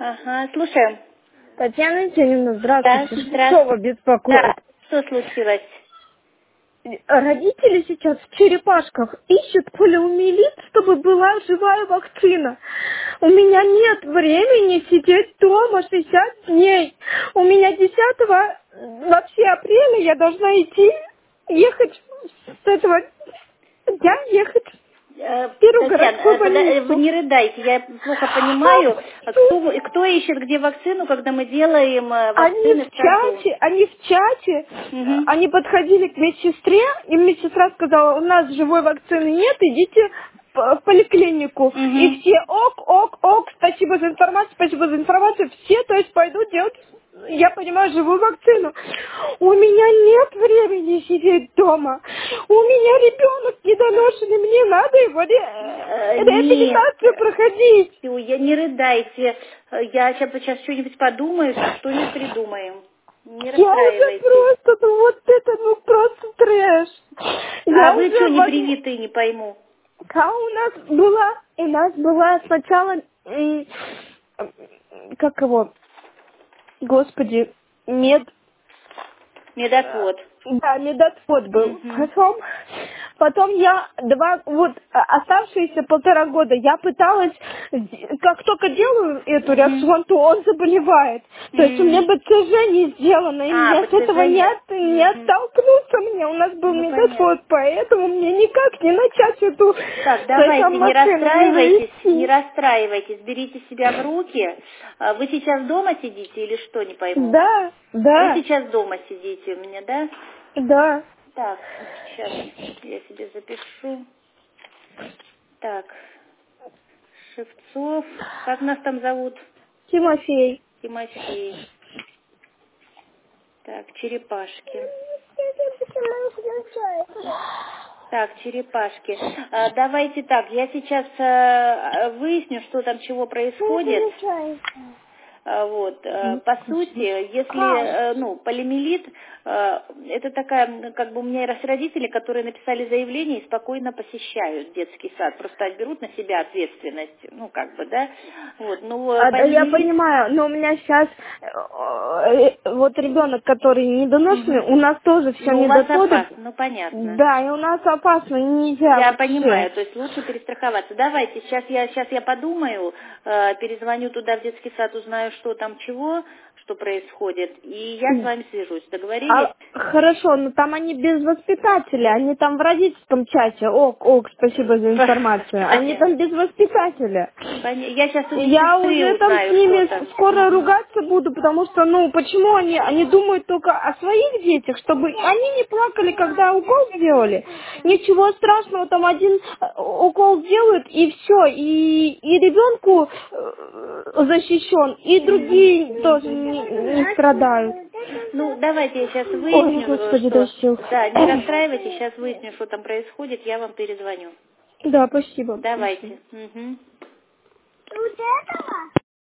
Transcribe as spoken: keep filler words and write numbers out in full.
Ага, слушаем. Татьяна Евгеньевна, здравствуйте. Да, здравствуйте. Что беспокоит? Да, что случилось? Родители сейчас в черепашках ищут полиомиелит, чтобы была живая вакцина. У меня нет времени сидеть дома шестьдесят дней. У меня десятого вообще апреля я должна идти, ехать с этого дня, ехать Э, в первую Татьяна, городскую э, пода- э, вы больницу. не рыдайте, я плохо понимаю, а кто, вы- кто ищет где вакцину, когда мы делаем э, Они вакцины в в саду? чате, они в чате, Мгм. они подходили к медсестре, и медсестра сказала, у нас живой вакцины нет, идите в в поликлинику. И Мгм. все ок, ок, ок, спасибо за информацию, спасибо за информацию, все, то есть пойдут делать, я понимаю, живую вакцину. У меня нет времени сидеть дома. У меня ребенок недоношенный, мне надо его ре- Э, Нет, реабилитацию проходить. всё, я не рыдайте, Э, я сейчас, сейчас что-нибудь подумаю, что-нибудь придумаем. Не Я уже расстраивайтесь. просто, ну вот это, ну просто трэш. А Я вы что уже не в одну... привитые, не пойму? А у нас была, у нас была сначала, м, как его, господи, мед, Медотвод. да, медотвод был. Мгм. Потом, потом я два, вот а, оставшиеся полтора года я пыталась, с- как только делаю эту Мгм. реакцию, то он заболевает. То есть у меня М. бэ цэ жэ не сделано, и А, мне с этого не, ПЦЖ. от, не Мгм. оттолкнуться мне. У нас был Ну, понятно. медотвод, поэтому мне никак не начать эту Так, с эту давайте, не машину не расстраивайтесь, не завести. расстраивайтесь, берите себя в руки. А вы сейчас дома сидите или что, не пойму? Да, Вы да, сейчас дома сидите у меня, да? да. Так, сейчас я себе запишу. Так, Шевцов, как нас там зовут? Тимофей. Тимофей. Так, черепашки. Так, черепашки. А, давайте так, я сейчас э, выясню, что там, чего происходит. А, Вот, э, по сути, если, э, ну, полиомиелит, э, это такая, м, как бы у меня есть родители, которые написали заявление и спокойно посещают детский сад, просто берут на себя ответственность, ну, как бы, да, вот, ну, э, А, да, я полиомиелит. понимаю, но у меня сейчас вот ребенок, который недоношенный, Мгм. у нас тоже все Ну, у вас недотводы. опасно, ну, понятно. Да, и у нас опасно, нельзя Я вообще. понимаю, то есть лучше перестраховаться. Давайте, сейчас я, сейчас я подумаю, э, перезвоню туда в детский сад, узнаю, что там чего, что происходит, и я с вами свяжусь. Договорились? А, хорошо, но там они без воспитателя, они там в родительском чате. Ок, ок, спасибо за информацию. Они Понятно. там без воспитателя. Поня- Я сейчас у Я медсестры уже там с узнаю, что ними там. скоро Мгм. ругаться буду, потому что, ну, почему они, они думают только о своих детях, чтобы они не плакали, когда укол сделали. Ничего страшного, там один э, укол делают, и все, и, и ребенку э, защищен, и Мгм. другие тоже не, не страдают. Ну, давайте я сейчас Ой, выясню, э, господи, дай что... сил. Да, не расстраивайтесь, сейчас выясню, что там происходит, я вам перезвоню. Да, спасибо. Спасибо. Давайте. Мгм. Вот этого?